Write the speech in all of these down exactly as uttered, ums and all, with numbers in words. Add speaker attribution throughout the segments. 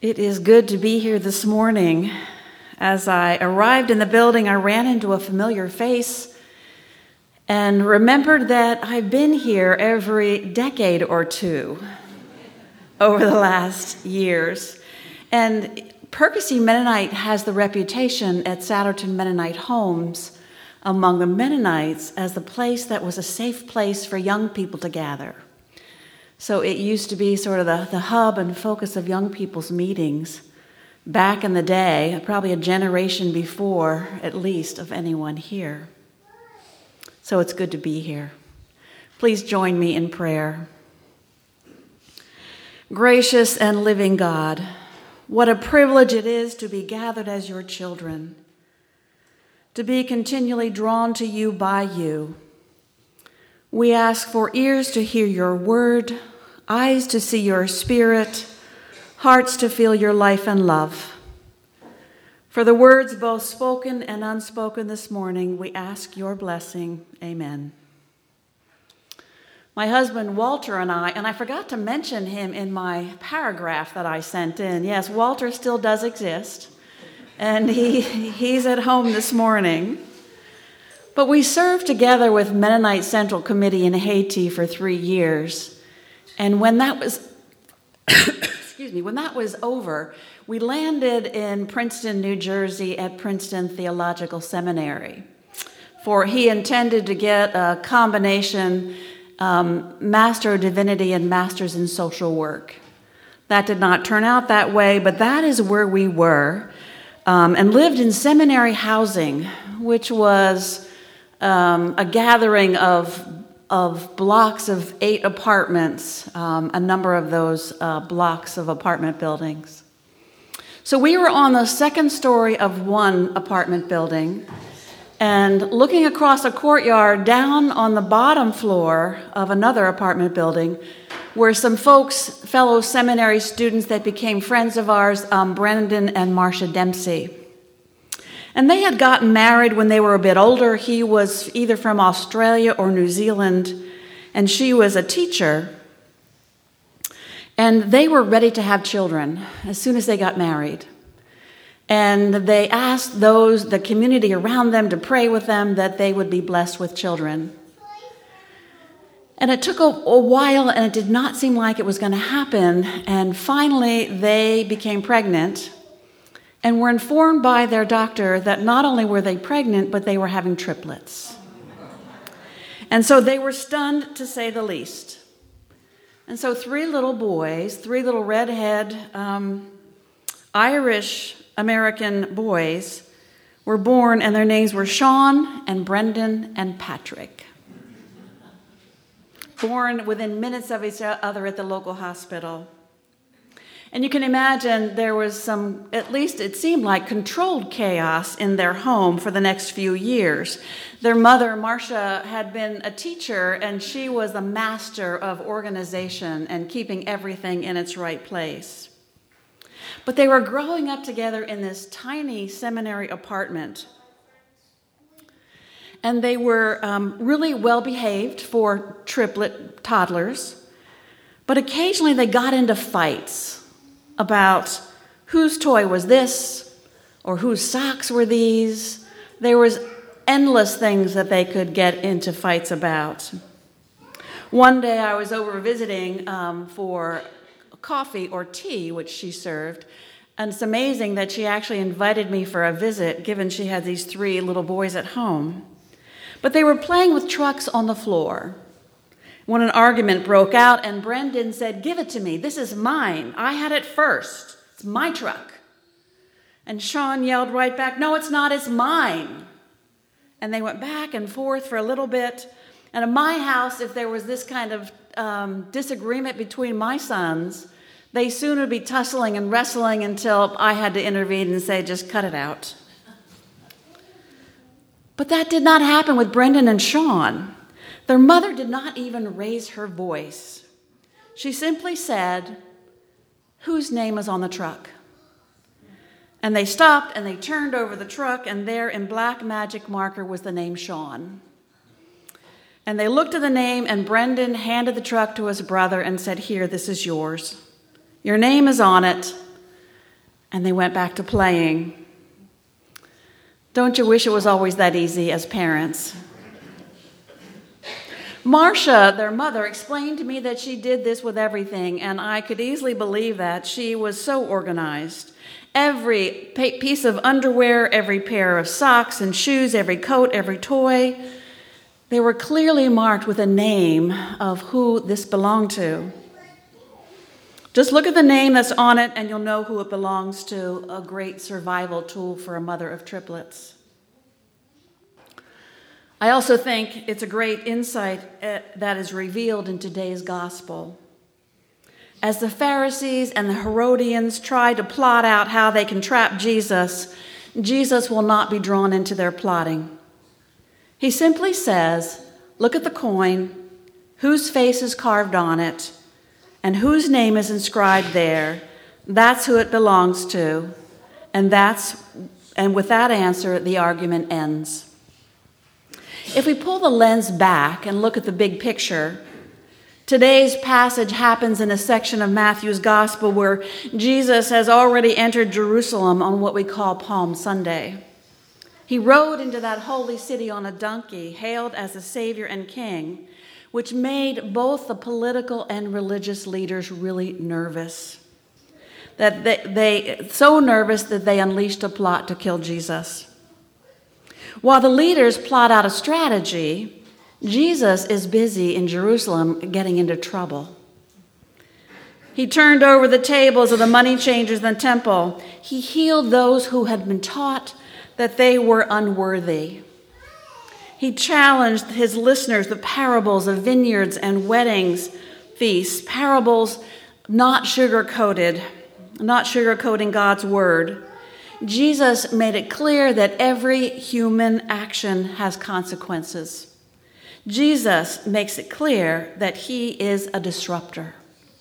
Speaker 1: It is good to be here this morning. As I arrived in the building, I ran into a familiar face and remembered that I've been here every decade or two over the last years. And Percy Mennonite has the reputation at Satterton Mennonite Homes among the Mennonites as the place that was a safe place for young people to gather. So it used to be sort of the, the hub and focus of young people's meetings back in the day, probably a generation before, at least, of anyone here. So it's good to be here. Please join me in prayer. Gracious and living God, what a privilege it is to be gathered as your children, to be continually drawn to you by you. We ask for ears to hear your word, eyes to see your spirit, hearts to feel your life and love. For the words both spoken and unspoken this morning, we ask your blessing. Amen. My husband Walter and I, and I forgot to mention him in my paragraph that I sent in. Yes, Walter still does exist, and he he's at home this morning. But we served together with Mennonite Central Committee in Haiti for three years. And when that was, excuse me, when that was over, we landed in Princeton, New Jersey at Princeton Theological Seminary. For he intended to get a combination um, Master of Divinity and Masters in Social Work. That did not turn out that way, but that is where we were, um, and lived in seminary housing, which was um, a gathering of of blocks of eight apartments, um, a number of those uh, blocks of apartment buildings. So we were on the second story of one apartment building, and looking across a courtyard down on the bottom floor of another apartment building were some folks, fellow seminary students that became friends of ours, um, Brendan and Marcia Dempsey. And they had gotten married when they were a bit older. He was either from Australia or New Zealand, and she was a teacher. And they were ready to have children as soon as they got married. And they asked those, the community around them, to pray with them that they would be blessed with children. And it took a, a while, and it did not seem like it was going to happen. And finally, they became pregnant and were informed by their doctor that not only were they pregnant, but they were having triplets. And so they were stunned, to say the least. And so three little boys, three little redhead um, Irish-American boys were born, and their names were Sean and Brendan and Patrick. Born within minutes of each other at the local hospital. And you can imagine there was some, at least it seemed like, controlled chaos in their home for the next few years. Their mother, Marcia, had been a teacher, and she was the master of organization and keeping everything in its right place. But they were growing up together in this tiny seminary apartment. And they were um, really well-behaved for triplet toddlers. But occasionally they got into fights about whose toy was this or whose socks were these. There was endless things that they could get into fights about. One day I was over visiting um, for coffee or tea, which she served, and it's amazing that she actually invited me for a visit, given she had these three little boys at home. But they were playing with trucks on the floor when an argument broke out, and Brendan said, "Give it to me. This is mine. I had it first. It's my truck." And Sean yelled right back, "No, it's not. It's mine." And they went back and forth for a little bit. And in my house, if there was this kind of um, disagreement between my sons, they soon would be tussling and wrestling until I had to intervene and say, "Just cut it out." But that did not happen with Brendan and Sean. Their mother did not even raise her voice. She simply said, "Whose name is on the truck?" And they stopped and they turned over the truck, and there in black magic marker was the name Sean. And they looked at the name, and Brendan handed the truck to his brother and said, "Here, this is yours. Your name is on it. and they went back to playing. Don't you wish it was always that easy as parents? Marcia, their mother, explained to me that she did this with everything, and I could easily believe that. She was so organized. Every piece of underwear, every pair of socks and shoes, every coat, every toy, they were clearly marked with a name of who this belonged to. Just look at the name that's on it and you'll know who it belongs to, a great survival tool for a mother of triplets. I also think it's a great insight that is revealed in today's gospel. As the Pharisees and the Herodians try to plot out how they can trap Jesus, Jesus will not be drawn into their plotting. He simply says, look at the coin, whose face is carved on it, and whose name is inscribed there. That's who it belongs to. And that's and with that answer, the argument ends. If we pull the lens back and look at the big picture, today's passage happens in a section of Matthew's gospel where Jesus has already entered Jerusalem on what we call Palm Sunday. He rode into that holy city on a donkey, hailed as the Savior and King, which made both the political and religious leaders really nervous. That they, they so nervous that they unleashed a plot to kill Jesus. While the leaders plot out a strategy, Jesus is busy in Jerusalem getting into trouble. He turned over the tables of the money changers in the temple. He healed those who had been taught that they were unworthy. He challenged his listeners with parables of vineyards and weddings feasts, parables not sugar-coated, not sugarcoating God's word. Jesus made it clear that every human action has consequences. Jesus makes it clear that he is a disruptor.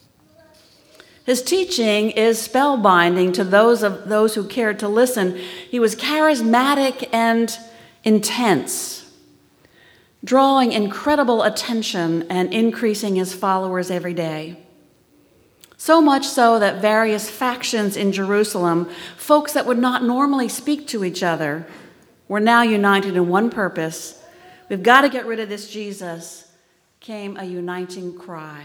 Speaker 1: His teaching is spellbinding to those of those who cared to listen. He was charismatic and intense, drawing incredible attention and increasing his followers every day. So much so that various factions in Jerusalem, folks that would not normally speak to each other, were now united in one purpose. We've got to get rid of this Jesus, came a uniting cry.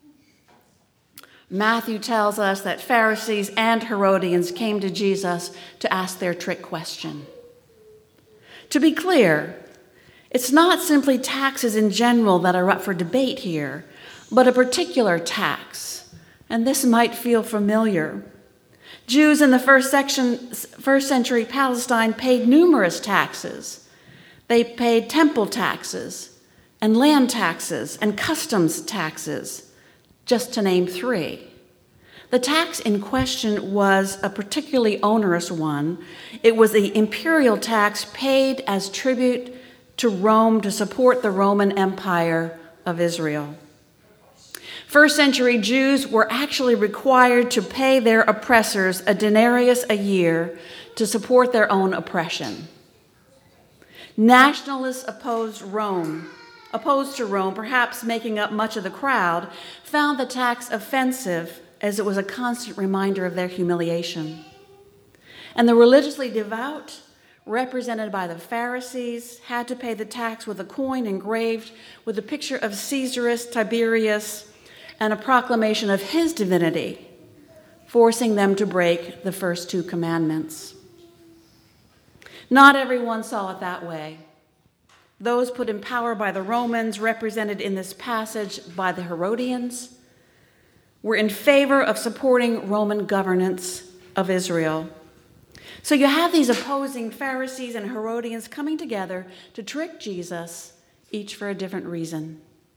Speaker 1: Matthew tells us that Pharisees and Herodians came to Jesus to ask their trick question. To be clear, it's not simply taxes in general that are up for debate here, but a particular tax. And this might feel familiar. Jews in the first, section, first century Palestine paid numerous taxes. They paid temple taxes and land taxes and customs taxes, just to name three. The tax in question was a particularly onerous one. It was the imperial tax paid as tribute to Rome to support the Roman Empire of Israel. First century Jews were actually required to pay their oppressors a denarius a year to support their own oppression. Nationalists opposed Rome, opposed to Rome, perhaps making up much of the crowd, found the tax offensive as it was a constant reminder of their humiliation. And the religiously devout, represented by the Pharisees, had to pay the tax with a coin engraved with a picture of Caesarus Tiberius and a proclamation of his divinity, forcing them to break the first two commandments. Not everyone saw it that way. Those put in power by the Romans, represented in this passage by the Herodians, were in favor of supporting Roman governance of Israel. So you have these opposing Pharisees and Herodians coming together to trick Jesus, each for a different reason.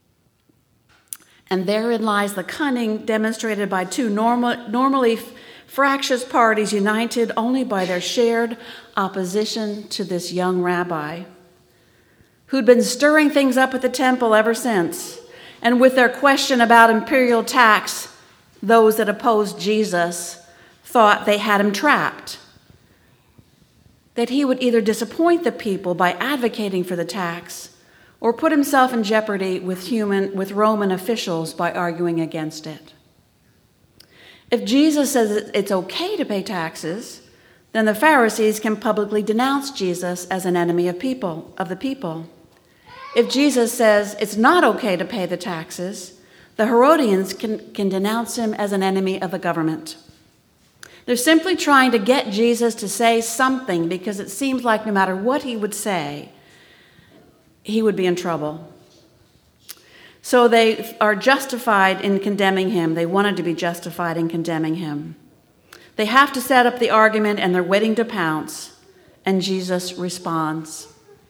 Speaker 1: And therein lies the cunning demonstrated by two normal, normally fractious parties united only by their shared opposition to this young rabbi, who'd been stirring things up at the temple ever since. And with their question about imperial tax, those that opposed Jesus thought they had him trapped, that he would either disappoint the people by advocating for the tax or put himself in jeopardy with human with Roman officials by arguing against it. If Jesus says it's okay to pay taxes, then the Pharisees can publicly denounce Jesus as an enemy of people, of the people. If Jesus says it's not okay to pay the taxes, the Herodians can, can denounce him as an enemy of the government. They're simply trying to get Jesus to say something because it seems like no matter what he would say, he would be in trouble. So they are justified in condemning him. They wanted to be justified in condemning him. They have to set up the argument, and they're waiting to pounce, and Jesus responds.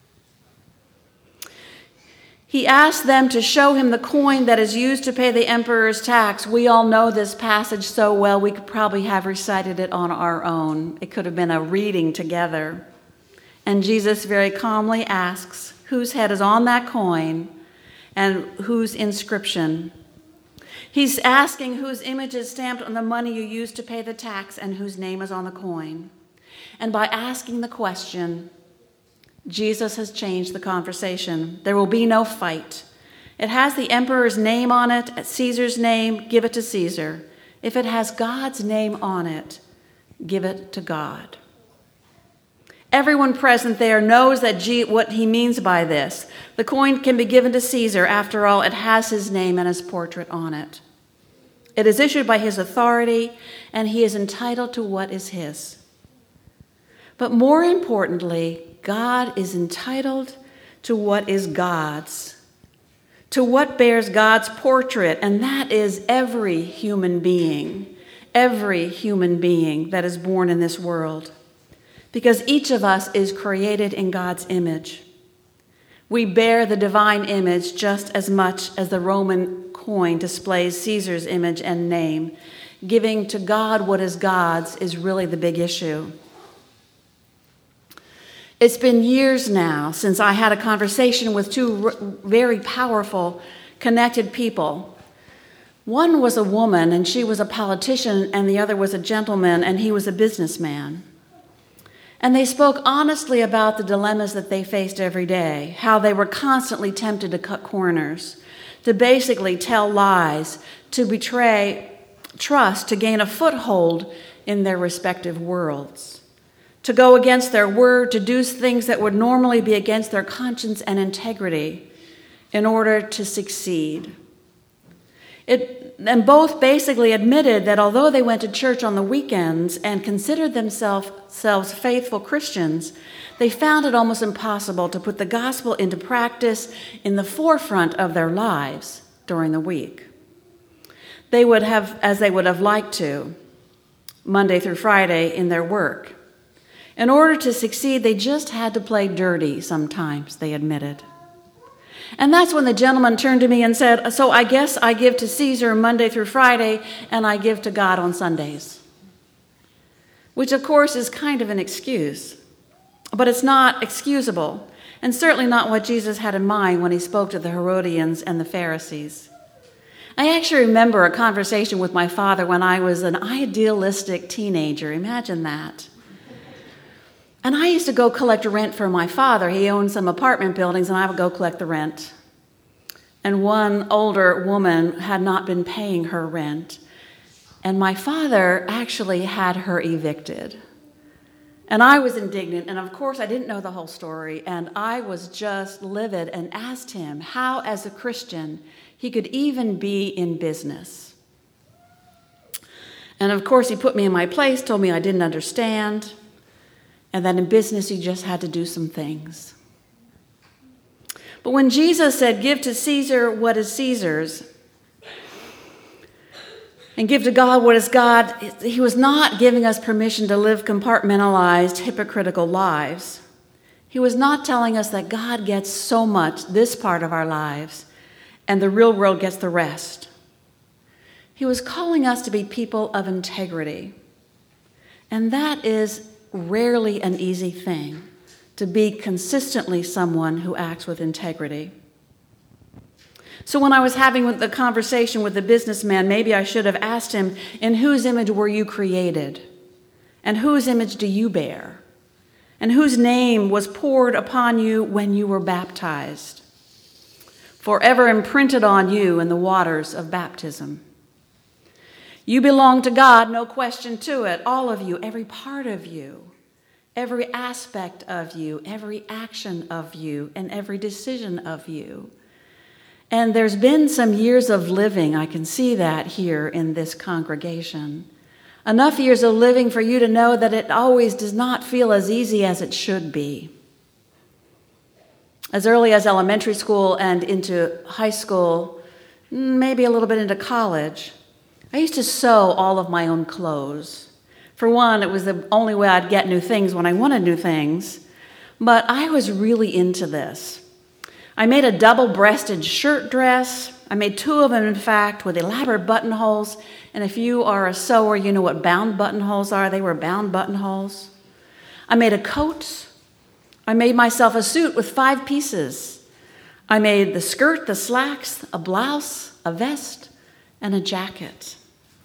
Speaker 1: He asked them to show him the coin that is used to pay the emperor's tax. We all know this passage so well, we could probably have recited it on our own. It could have been a reading together. And Jesus very calmly asks whose head is on that coin and whose inscription. He's asking whose image is stamped on the money you use to pay the tax and whose name is on the coin. And by asking the question, Jesus has changed the conversation. There will be no fight. It has the emperor's name on it, Caesar's name, give it to Caesar. If it has God's name on it, give it to God. Everyone present there knows that G- what he means by this. The coin can be given to Caesar. After all, it has his name and his portrait on it. It is issued by his authority, and he is entitled to what is his. But more importantly, God is entitled to what is God's, to what bears God's portrait, and that is every human being, every human being that is born in this world, because each of us is created in God's image. We bear the divine image just as much as the Roman coin displays Caesar's image and name. Giving to God what is God's is really the big issue. It's been years now since I had a conversation with two very powerful, connected people. One was a woman, and she was a politician, and the other was a gentleman, and he was a businessman. And they spoke honestly about the dilemmas that they faced every day, how they were constantly tempted to cut corners, to basically tell lies, to betray trust, to gain a foothold in their respective worlds, to go against their word, to do things that would normally be against their conscience and integrity in order to succeed. It, and both basically admitted that although they went to church on the weekends and considered themselves, themselves faithful Christians, they found it almost impossible to put the gospel into practice in the forefront of their lives during the week. They would have, as they would have liked to, Monday through Friday in their work. In order to succeed, they just had to play dirty sometimes, they admitted. And that's when the gentleman turned to me and said, so I guess I give to Caesar Monday through Friday, and I give to God on Sundays. Which, of course, is kind of an excuse. But it's not excusable, and certainly not what Jesus had in mind when he spoke to the Herodians and the Pharisees. I actually remember a conversation with my father when I was an idealistic teenager. Imagine that. And I used to go collect rent for my father. He owned some apartment buildings, and I would go collect the rent. And one older woman had not been paying her rent, and my father actually had her evicted. And I was indignant, and of course I didn't know the whole story, and I was just livid and asked him how, as a Christian, he could even be in business. And of course he put me in my place, told me I didn't understand, and that in business you just had to do some things. But when Jesus said, give to Caesar what is Caesar's, and give to God what is God, he was not giving us permission to live compartmentalized, hypocritical lives. He was not telling us that God gets so much, this part of our lives, and the real world gets the rest. He was calling us to be people of integrity. And that is rarely an easy thing, to be consistently someone who acts with integrity. So when I was having the conversation with the businessman, maybe I should have asked him, in whose image were you created? And whose image do you bear? And whose name was poured upon you when you were baptized? Forever imprinted on you in the waters of baptism. You belong to God, no question to it. All of you, every part of you, every aspect of you, every action of you, and every decision of you. And there's been some years of living, I can see that here in this congregation. Enough years of living for you to know that it always does not feel as easy as it should be. As early as elementary school and into high school, maybe a little bit into college, I used to sew all of my own clothes. For one, it was the only way I'd get new things when I wanted new things. But I was really into this. I made a double-breasted shirt dress. I made two of them, in fact, with elaborate buttonholes. And if you are a sewer, you know what bound buttonholes are. They were bound buttonholes. I made a coat. I made myself a suit with five pieces. I made the skirt, the slacks, a blouse, a vest, and a jacket.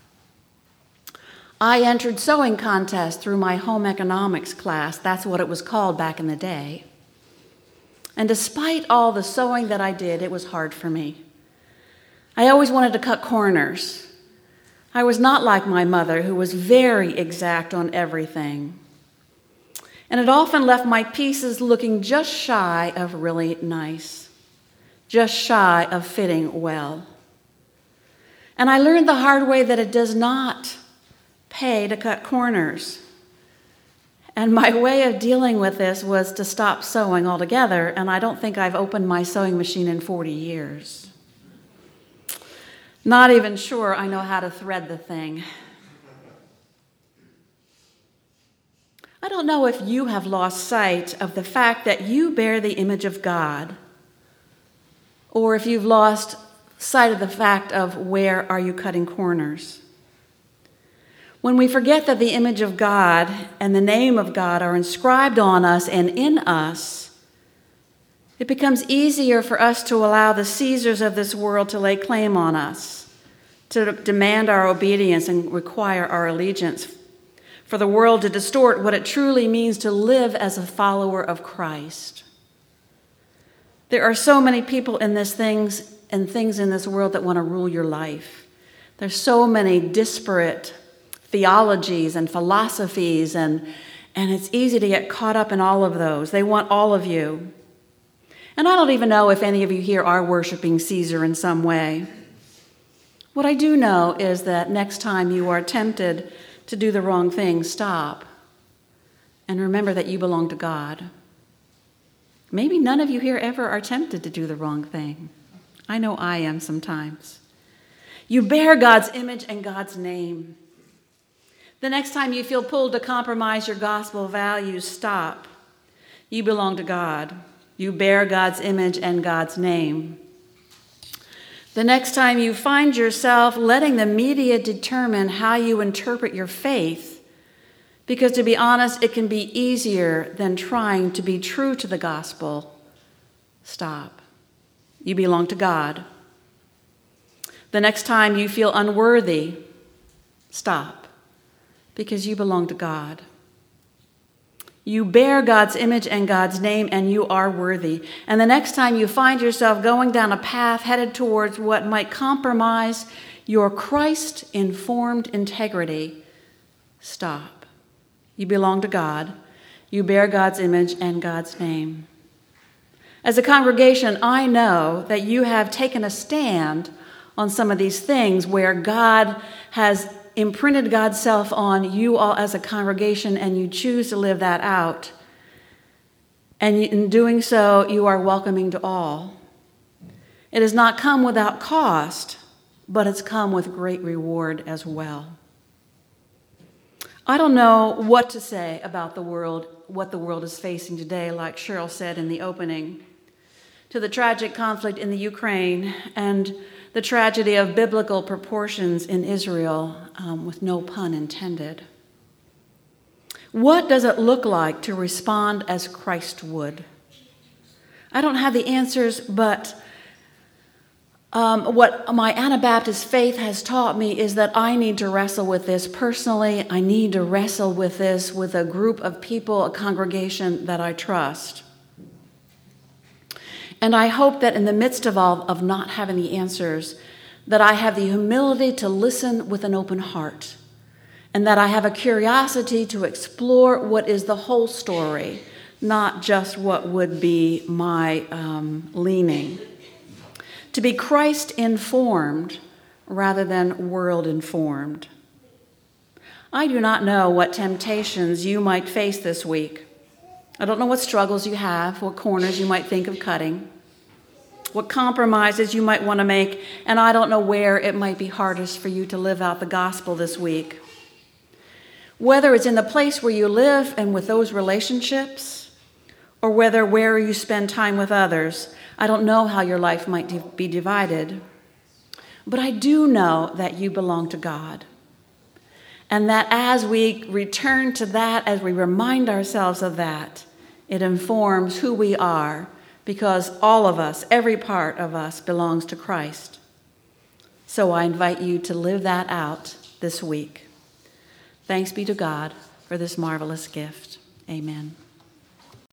Speaker 1: I entered sewing contests through my home economics class. That's what it was called back in the day. And despite all the sewing that I did, it was hard for me. I always wanted to cut corners. I was not like my mother, who was very exact on everything. And it often left my pieces looking just shy of really nice, just shy of fitting well. And I learned the hard way that it does not pay to cut corners. And my way of dealing with this was to stop sewing altogether, and I don't think I've opened my sewing machine in forty years. Not even sure I know how to thread the thing. I don't know if you have lost sight of the fact that you bear the image of God, or if you've lost sight of the fact of where are you cutting corners. When we forget that the image of God and the name of God are inscribed on us and in us, it becomes easier for us to allow the Caesars of this world to lay claim on us, to demand our obedience and require our allegiance, for the world to distort what it truly means to live as a follower of Christ. There are so many people in this things and things in this world that want to rule your life. There's so many disparate theologies and philosophies, and, and it's easy to get caught up in all of those. They want all of you. And I don't even know if any of you here are worshiping Caesar in some way. What I do know is that next time you are tempted to do the wrong thing, stop and remember that you belong to God. Maybe none of you here ever are tempted to do the wrong thing. I know I am sometimes. You bear God's image and God's name. The next time you feel pulled to compromise your gospel values, stop. You belong to God. You bear God's image and God's name. The next time you find yourself letting the media determine how you interpret your faith, because to be honest, it can be easier than trying to be true to the gospel, stop. You belong to God. The next time you feel unworthy, stop. Because you belong to God. You bear God's image and God's name, and you are worthy. And the next time you find yourself going down a path headed towards what might compromise your Christ-informed integrity, stop. You belong to God. You bear God's image and God's name. As a congregation, I know that you have taken a stand on some of these things where God has imprinted God's self on you all as a congregation, and you choose to live that out. And in doing so, you are welcoming to all. It has not come without cost, but it's come with great reward as well. I don't know what to say about the world, what the world is facing today, like Cheryl said in the opening, to the tragic conflict in the Ukraine and the tragedy of biblical proportions in Israel, um, with no pun intended. What does it look like to respond as Christ would? I don't have the answers, but um, what my Anabaptist faith has taught me is that I need to wrestle with this personally. I need to wrestle with this with a group of people, a congregation that I trust. And I hope that in the midst of all of not having the answers, that I have the humility to listen with an open heart, and that I have a curiosity to explore what is the whole story, not just what would be my um, leaning. To be Christ-informed rather than world-informed. I do not know what temptations you might face this week. I don't know what struggles you have, what corners you might think of cutting, what compromises you might want to make, and I don't know where it might be hardest for you to live out the gospel this week. Whether it's in the place where you live and with those relationships, or whether where you spend time with others, I don't know how your life might be divided. But I do know that you belong to God. And that as we return to that, as we remind ourselves of that, it informs who we are, because all of us, every part of us, belongs to Christ. So I invite you to live that out this week. Thanks be to God for this marvelous gift. Amen.